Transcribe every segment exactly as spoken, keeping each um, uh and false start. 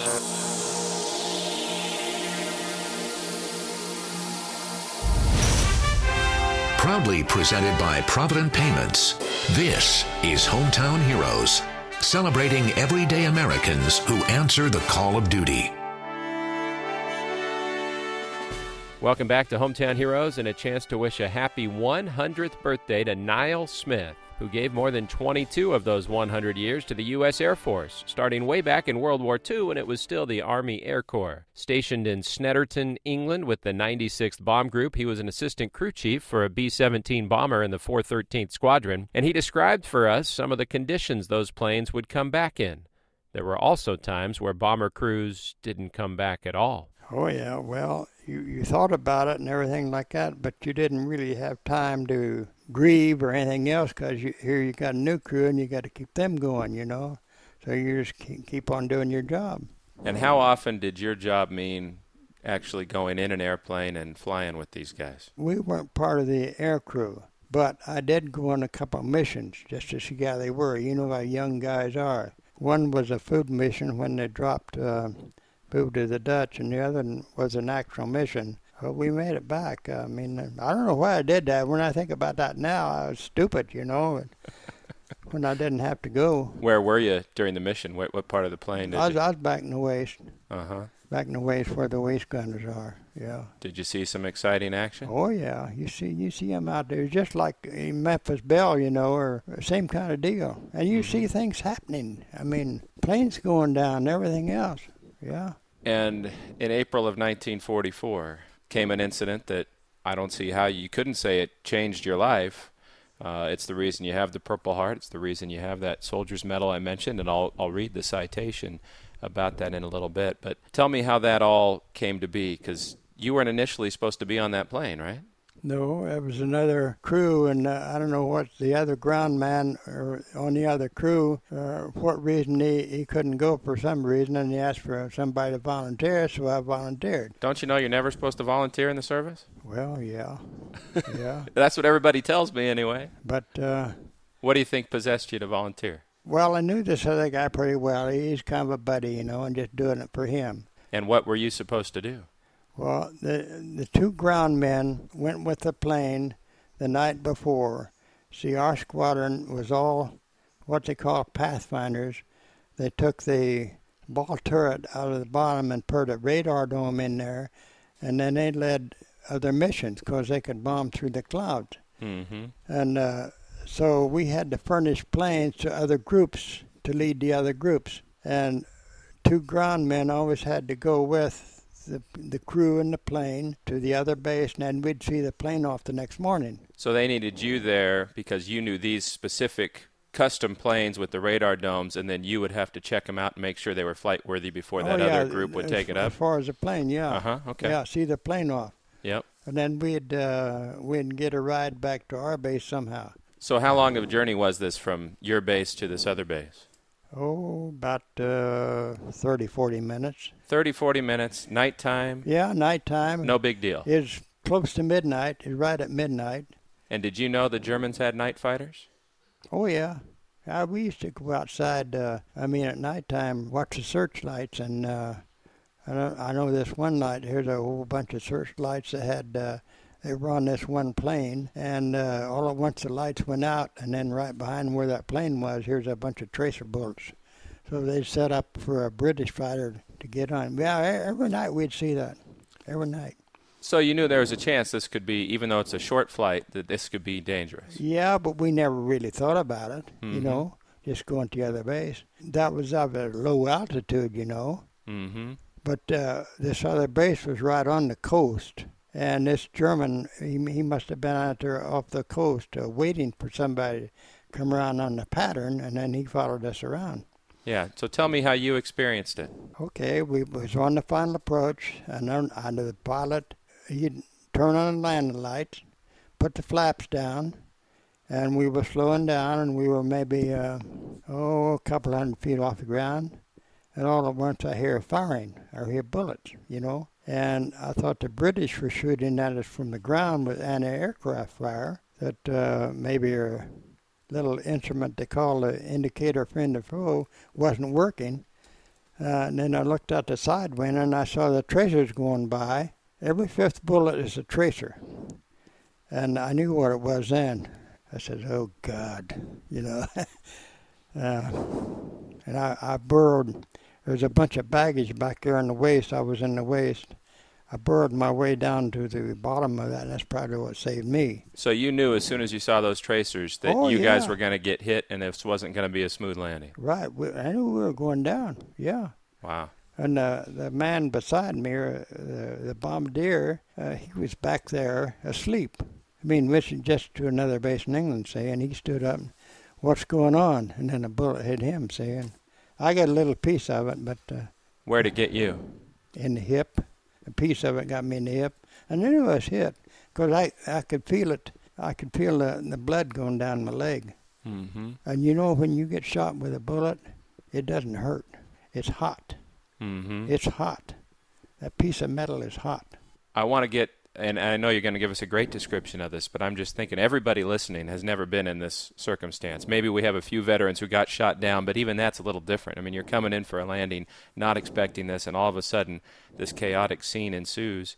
Proudly presented by Provident Payments, this is Hometown Heroes, celebrating everyday Americans who answer the call of duty. Welcome back to Hometown Heroes, and a chance to wish a happy one hundredth birthday to Niall Smith, who gave more than twenty-two of those one hundred years to the U S Air Force, starting way back in World War Two when it was still the Army Air Corps. Stationed in Snetterton, England with the ninety-sixth Bomb Group, he was an assistant crew chief for a B seventeen bomber in the four thirteenth Squadron, and he described for us some of the conditions those planes would come back in. There were also times where bomber crews didn't come back at all. Oh, yeah. Well, you, you thought about it and everything like that, but you didn't really have time to grieve or anything else because you, here you got a new crew and you got to keep them going, you know. So you just keep on doing your job. And how often did your job mean actually going in an airplane and flying with these guys? We weren't part of the air crew, but I did go on a couple of missions just to see how they were. You know how young guys are. One was a food mission when they dropped uh, food to the Dutch, and the other was an actual mission. But we made it back. I mean, I don't know why I did that. When I think about that now, I was stupid, you know, when I didn't have to go. Where were you during the mission? What, what part of the plane did I was, you? I was back in the waist. Uh-huh. Back in the waist where the waist gunners are, yeah. Did you see some exciting action? Oh, yeah. You see you see them out there. Just like in Memphis Belle, you know, or same kind of deal. And you mm-hmm. see things happening. I mean, planes going down and everything else, yeah. And in April of nineteen forty-four came an incident that I don't see how you couldn't say it changed your life. Uh, it's the reason you have the Purple Heart. It's the reason you have that soldier's medal I mentioned, and I'll I'll read the citation about that in a little bit. But tell me how that all came to be, because you weren't initially supposed to be on that plane, right? No, it was another crew, and uh, I don't know what the other ground man or on the other crew, uh, what reason he, he couldn't go for some reason, and he asked for somebody to volunteer, so I volunteered. Don't you know you're never supposed to volunteer in the service? Well, yeah, yeah. That's what everybody tells me anyway. But uh, what do you think possessed you to volunteer? Well, I knew this other guy pretty well. He's kind of a buddy, you know, and just doing it for him. And what were you supposed to do? Well, the the two ground men went with the plane the night before. See, our squadron was all what they call pathfinders. They took the ball turret out of the bottom and put a radar dome in there, and then they led other missions because they could bomb through the clouds. Mm-hmm. And uh, so we had to furnish planes to other groups to lead the other groups. And two ground men always had to go with The, the crew and the plane to the other base, and then we'd see the plane off the next morning. So they needed you there because you knew these specific custom planes with the radar domes, and then you would have to check them out and make sure they were flight worthy before that oh, yeah, other group would as, take it up? As far as the plane, yeah. Uh-huh, okay. Yeah, see the plane off. Yep. And then we'd, uh, we'd get a ride back to our base somehow. So how long of a journey was this from your base to this other base? Oh, about uh, thirty, forty minutes. thirty, forty minutes, nighttime? Yeah, nighttime. No big deal. It's close to midnight. It's right at midnight. And did you know the Germans had night fighters? Oh, yeah. Uh, we used to go outside, uh, I mean, at nighttime, watch the searchlights. And uh, I, know, I know this one night, here's a whole bunch of searchlights that had, uh, they were on this one plane. And uh, all at once the lights went out, and then right behind where that plane was, here's a bunch of tracer bullets. So they set up for a British fighter to get on. Yeah, every night we'd see that, every night. So you knew there was a chance this could be, even though it's a short flight, that this could be dangerous. Yeah, but we never really thought about it, mm-hmm. you know, just going to the other base. That was of a low altitude, you know. Mm-hmm. But uh, this other base was right on the coast. And this German, he, he must have been out there off the coast uh, waiting for somebody to come around on the pattern, and then he followed us around. Yeah, so tell me how you experienced it. Okay, we was on the final approach, and then under the pilot, he'd turn on the landing lights, put the flaps down, and we were slowing down, and we were maybe, uh, oh, a couple hundred feet off the ground. And all at once I hear firing, I hear bullets, you know. And I thought the British were shooting at us from the ground with anti-aircraft fire, that uh, maybe a little instrument they call the indicator friend or foe wasn't working. Uh, and then I looked out the side window and I saw the tracers going by. Every fifth bullet is a tracer. And I knew what it was then. I said, oh, God, you know. uh, and I, I burrowed. There was a bunch of baggage back there in the waist. I was in the waist. I burrowed my way down to the bottom of that, and that's probably what saved me. So you knew as soon as you saw those tracers that oh, you yeah. guys were going to get hit and this wasn't going to be a smooth landing. Right. We, I knew we were going down, yeah. Wow. And uh, the man beside me, uh, the, the bombardier, uh, he was back there asleep. I mean, wishing just to another base in England, saying, he stood up, and, what's going on? And then a bullet hit him, saying, I got a little piece of it, but... Uh, Where'd it get you? In the hip. A piece of it got me in the hip. And then it was hit, because I, I could feel it. I could feel the, the blood going down my leg. Mm-hmm. And you know, when you get shot with a bullet, it doesn't hurt. It's hot. Mm-hmm. It's hot. That piece of metal is hot. I want to get, and I know you're going to give us a great description of this, but I'm just thinking everybody listening has never been in this circumstance. Maybe we have a few veterans who got shot down, but even that's a little different. I mean, you're coming in for a landing, not expecting this, and all of a sudden this chaotic scene ensues.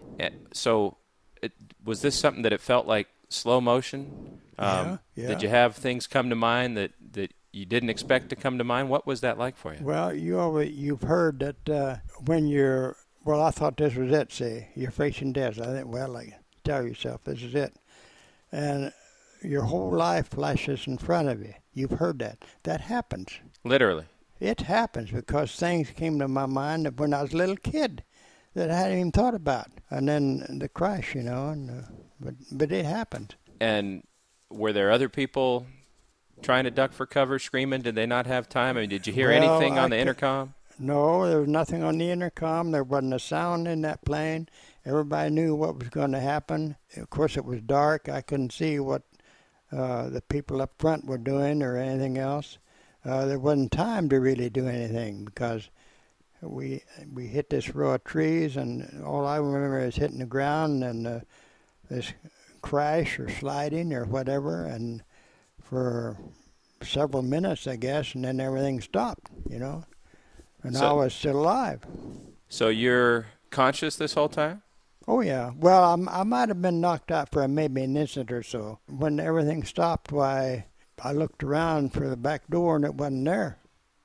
So it, was this something that it felt like slow motion? Um, yeah, yeah. Did you have things come to mind that, that you didn't expect to come to mind? What was that like for you? Well, you always, you've heard that uh, when you're, well, I thought this was it, say, you're facing death. I think, well, like, tell yourself this is it. And your whole life flashes in front of you. You've heard that. That happens. Literally. It happens because things came to my mind that when I was a little kid that I hadn't even thought about. And then the crash, you know, and uh, but but it happened. And were there other people trying to duck for cover, screaming? Did they not have time? I mean, did you hear well, anything on I the intercom? No, there was nothing on the intercom. There wasn't a sound in that plane. Everybody knew what was going to happen. Of course, it was dark. I couldn't see what uh, the people up front were doing or anything else. Uh, there wasn't time to really do anything because we we hit this row of trees, and all I remember is hitting the ground and uh, this crash or sliding or whatever, and for several minutes, I guess, and then everything stopped, you know. And so, I was still alive. So you're conscious this whole time? Oh, yeah. Well, I'm, I might have been knocked out for maybe an instant or so. When everything stopped, why, I looked around for the back door, and it wasn't there.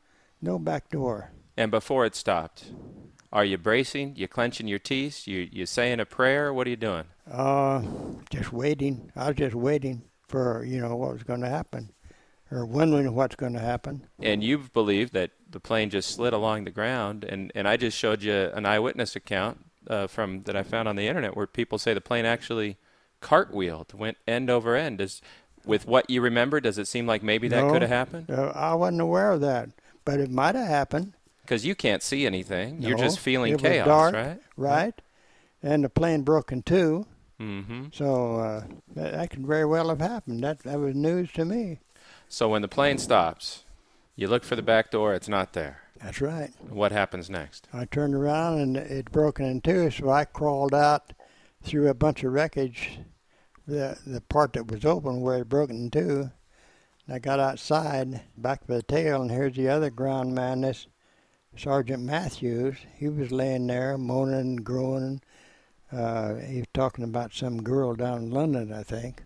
No back door. And before it stopped, are you bracing? You clenching your teeth? You you saying a prayer? What are you doing? Uh, just waiting. I was just waiting for, you know, what was going to happen, or wondering what's going to happen. And you've believed that the plane just slid along the ground, and, and I just showed you an eyewitness account uh, from that I found on the internet where people say the plane actually cartwheeled, went end over end. Does, with what you remember, does it seem like maybe that no, could have happened? Uh, I wasn't aware of that, but it might have happened. Because you can't see anything. No, You're just feeling it chaos, was dark, right? Right. And the plane broke in two. Mm-hmm. So uh, that, that could very well have happened. That that was news to me. So when the plane stops, you look for the back door, it's not there. That's right. What happens next? I turned around and it broken in two, so I crawled out through a bunch of wreckage, the the part that was open where it broke in two. And I got outside, back for the tail, and here's the other ground man, this Sergeant Matthews. He was laying there moaning and groaning. Uh, he was talking about some girl down in London, I think.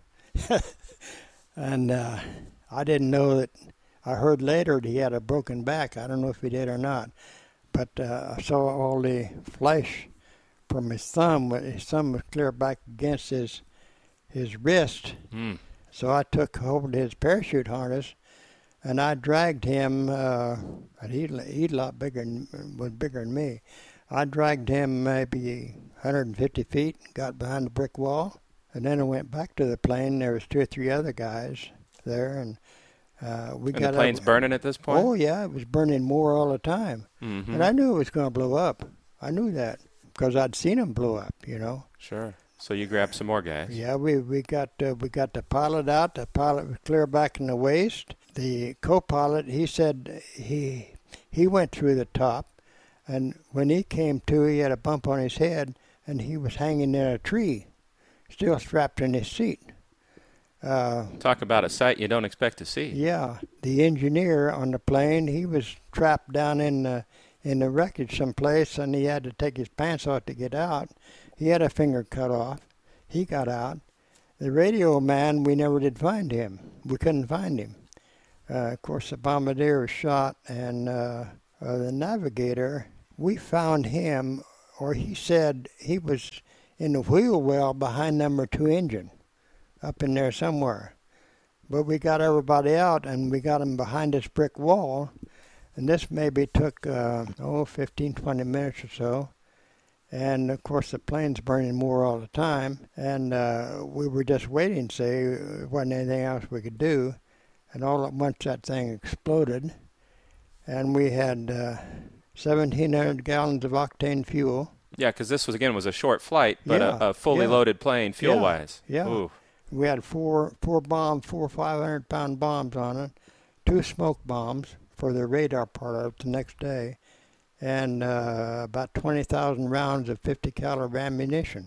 and uh, I didn't know that. I heard later that he had a broken back. I don't know if he did or not. But uh, I saw all the flesh from his thumb. His thumb was clear back against his his wrist. Mm. So I took hold of his parachute harness, and I dragged him. Uh, and he he a lot bigger than, was bigger than me. I dragged him maybe one hundred fifty feet, got behind the brick wall, and then I went back to the plane. There was two or three other guys there, and uh, we and got the plane's up, burning at this point? Oh yeah, it was burning more all the time, mm-hmm. and I knew it was going to blow up. I knew that because I'd seen him blow up, you know. Sure. So you grabbed some more guys. Yeah, we we got uh, we got the pilot out. The pilot was clear back in the waist. The co-pilot, he said he he went through the top, and when he came to, he had a bump on his head, and he was hanging in a tree, still strapped in his seat. Uh, Talk about a sight you don't expect to see. Yeah, the engineer on the plane, he was trapped down in the in the wreckage someplace, and he had to take his pants off to get out. He had a finger cut off. He got out. The radio man, we never did find him. We couldn't find him. Uh, of course, the bombardier was shot, and uh, uh, the navigator, we found him, or he said he was in the wheel well behind number two engine, up in there somewhere. But we got everybody out, and we got him behind this brick wall, and this maybe took, uh, oh, fifteen, twenty minutes or so. And, of course, the plane's burning more all the time, and uh, we were just waiting to see there wasn't anything else we could do. And all at once that thing exploded, and we had uh, seventeen hundred gallons of octane fuel. Yeah, because this was again was a short flight, but yeah, a, a fully yeah. loaded plane fuel-wise. Yeah. yeah. Ooh. We had four four bombs, four five hundred pound bombs on it, two smoke bombs for the radar part of it the next day, and uh, about twenty thousand rounds of fifty caliber ammunition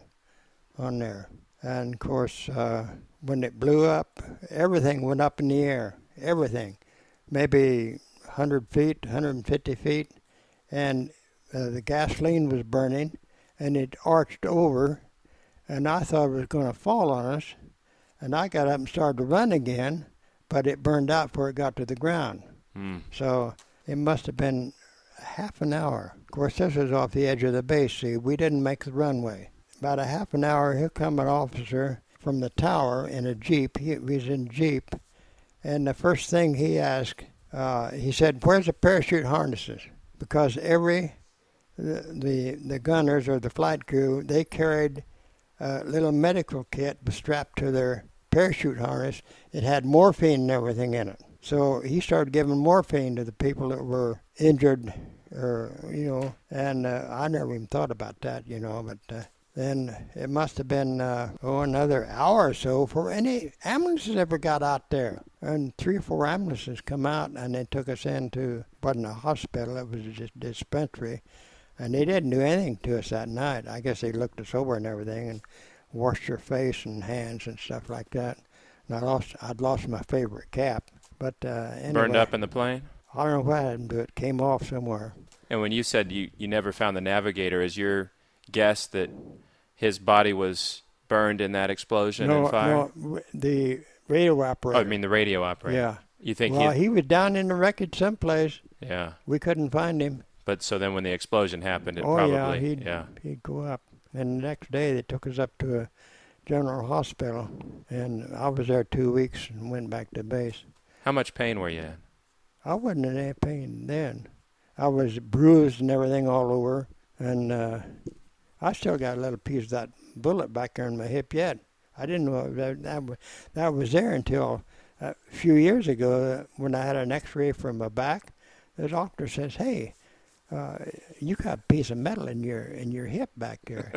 on there. And of course, uh, when it blew up, everything went up in the air. Everything, maybe one hundred feet, one hundred fifty feet, and uh, the gasoline was burning, and it arched over, and I thought it was going to fall on us, and I got up and started to run again, but it burned out before it got to the ground. Mm. So it must have been half an hour. Of course, this was off the edge of the base. See, we didn't make the runway. About a half an hour, here come an officer from the tower in a Jeep. He was in a Jeep, and the first thing he asked, uh, he said, "Where's the parachute harnesses?" Because every, the, the, the gunners or the flight crew, they carried a little medical kit strapped to their parachute harness. It had morphine and everything in it. So he started giving morphine to the people that were injured, or, you know, and uh, I never even thought about that, you know, but... Uh, Then it must have been, uh, oh, another hour or so before any ambulances ever got out there. And three or four ambulances come out, and they took us into, wasn't a hospital, it was just a dispensary. And they didn't do anything to us that night. I guess they looked us over and everything and washed your face and hands and stuff like that. And I lost, I'd lost my favorite cap. But uh, anyway. Burned up in the plane? I don't know what happened to it. It came off somewhere. And when you said you, you never found the navigator, is your guess that his body was burned in that explosion no, and fire? No, the radio operator. Oh, I mean the radio operator. Yeah. You think well, he... he was down in the wreckage someplace. Yeah. We couldn't find him. But so then when the explosion happened, it oh, probably... yeah, he'd, yeah. he'd go up. And the next day they took us up to a general hospital. And I was there two weeks and went back to base. How much pain were you in? I wasn't in any pain then. I was bruised and everything all over. And uh, I still got a little piece of that bullet back there in my hip yet. I didn't know that, that, was, that was there until a few years ago when I had an x-ray from my back. The doctor says, hey, uh, you got a piece of metal in your in your hip back there.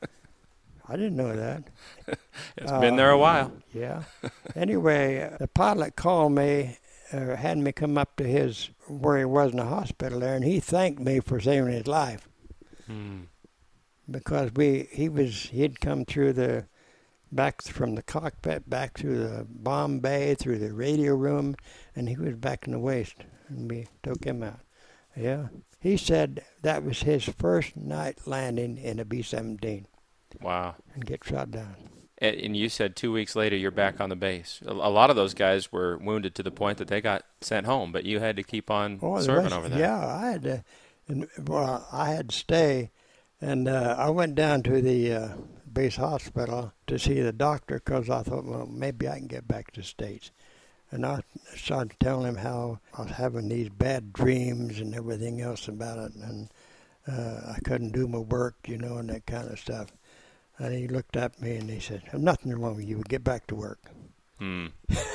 I didn't know that. It's uh, been there a while. Yeah. Anyway, the pilot called me, uh, had me come up to his, where he was in the hospital there, and he thanked me for saving his life. Hmm. Because we, he was, he'd come through the, back from the cockpit, back through the bomb bay, through the radio room, and he was back in the waist, and we took him out. Yeah. He said that was his first night landing in a B seventeen. Wow. And get shot down. And, and you said two weeks later you're back on the base. A, a lot of those guys were wounded to the point that they got sent home, but you had to keep on oh, serving rest, over there. Yeah, I had to, and, well, I had to stay. And uh, I went down to the uh, base hospital to see the doctor because I thought, well, maybe I can get back to the States. And I started telling him how I was having these bad dreams and everything else about it. And uh, I couldn't do my work, you know, and that kind of stuff. And he looked at me and he said, there's nothing wrong with you. Get back to work. Hmm.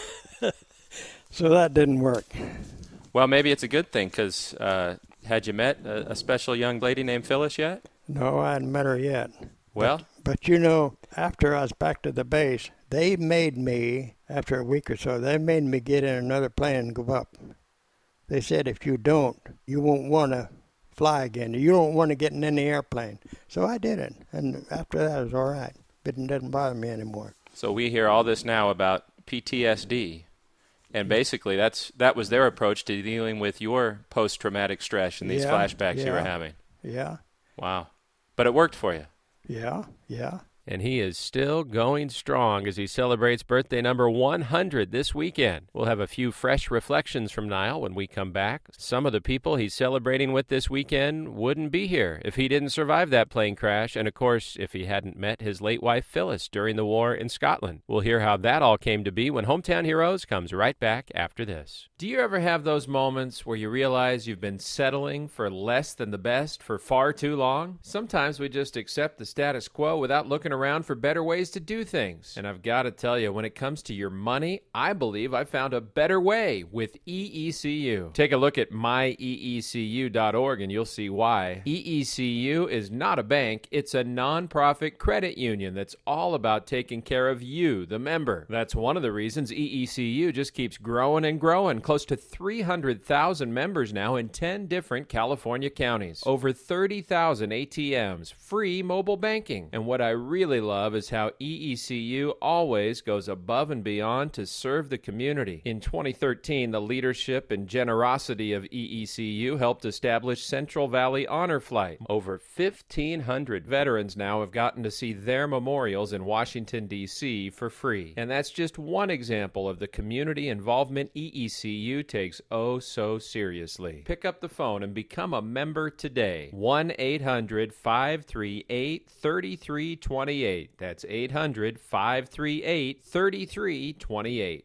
So that didn't work. Well, maybe it's a good thing because uh, had you met a, a special young lady named Phyllis yet? No, I hadn't met her yet. Well? But, but, you know, after I was back to the base, they made me, after a week or so, they made me get in another plane and go up. They said, if you don't, you won't want to fly again. You don't want to get in any airplane. So I did it. And after that, it was all right. It didn't bother me anymore. So we hear all this now about P T S D. And basically, that's that was their approach to dealing with your post-traumatic stress and these Yeah, flashbacks you were yeah. having. Yeah, Wow. But it worked for you. yeah, yeah. And he is still going strong as he celebrates birthday number one hundred this weekend. We'll have a few fresh reflections from Niall when we come back. Some of the people he's celebrating with this weekend wouldn't be here if he didn't survive that plane crash, and of course, if he hadn't met his late wife Phyllis during the war in Scotland. We'll hear how that all came to be when Hometown Heroes comes right back after this. Do you ever have those moments where you realize you've been settling for less than the best for far too long? Sometimes we just accept the status quo without looking around for better ways to do things. And I've got to tell you, when it comes to your money, I believe I found a better way with E E C U. Take a look at my E E C U dot org and you'll see why. E E C U is not a bank, it's a nonprofit credit union that's all about taking care of you, the member. That's one of the reasons E E C U just keeps growing and growing. Close to three hundred thousand members now in ten different California counties. Over thirty thousand A T Ms, free mobile banking. And what I really love is how E E C U always goes above and beyond to serve the community. In twenty thirteen, the leadership and generosity of E E C U helped establish Central Valley Honor Flight. Over fifteen hundred veterans now have gotten to see their memorials in Washington, D C for free. And that's just one example of the community involvement E E C U takes oh so seriously. Pick up the phone and become a member today. one eight hundred five three eight three three two eight. That's eight hundred five three eight three three two eight.